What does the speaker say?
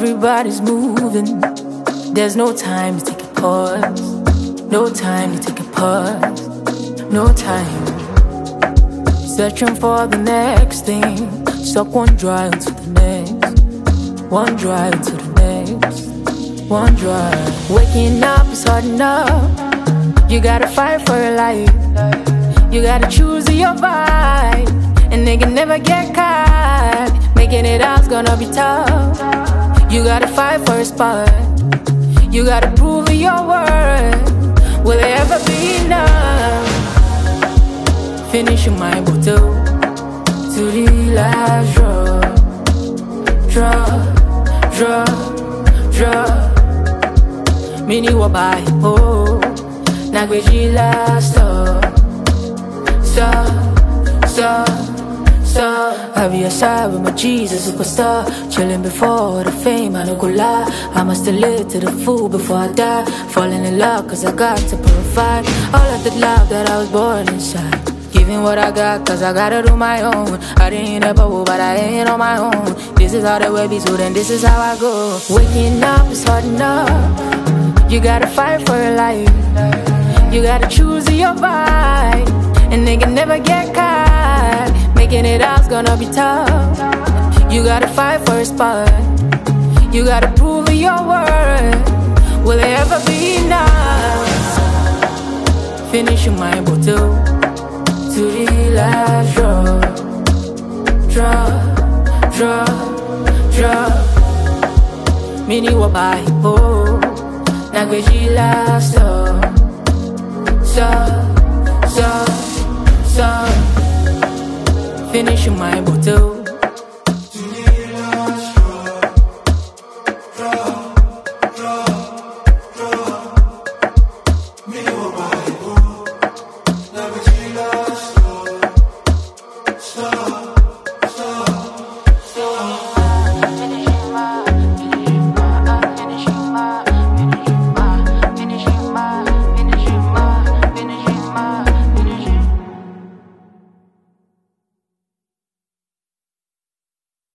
Everybody's moving. There's no time to take a pause. No time to take a pause. No time. Searching for the next thing. Suck one dry into the next. One dry into the next. One dry. Waking up is hard enough. You gotta fight for your life. You gotta choose your vibe. And they can never get caught. Making it out's gonna be tough. You gotta fight for a spot. You gotta prove your worth. Will it ever be enough? Finishing my bottle to the last drop. Drop. Mini wabai ho. Nagweji last stop. I be aside with my Jesus superstar. Chilling before the fame, I no go lie. I must have lived to the full before I die. Falling in love cause I got to provide all of the love that I was born inside. Giving what I got cause I gotta do my own. I didn't ever bubble but I ain't on my own. This is how the way be, so then this is how I go. Waking up is hard enough. You gotta fight for your life. You gotta choose your vibe. And they can never get caught. Making it out's gonna be tough. You gotta fight for a spot. You gotta prove your worth. Will it ever be enough? Finishing my bottle to the last drop. Mini wabai ho. Nagweji last stop. Finishing my bottle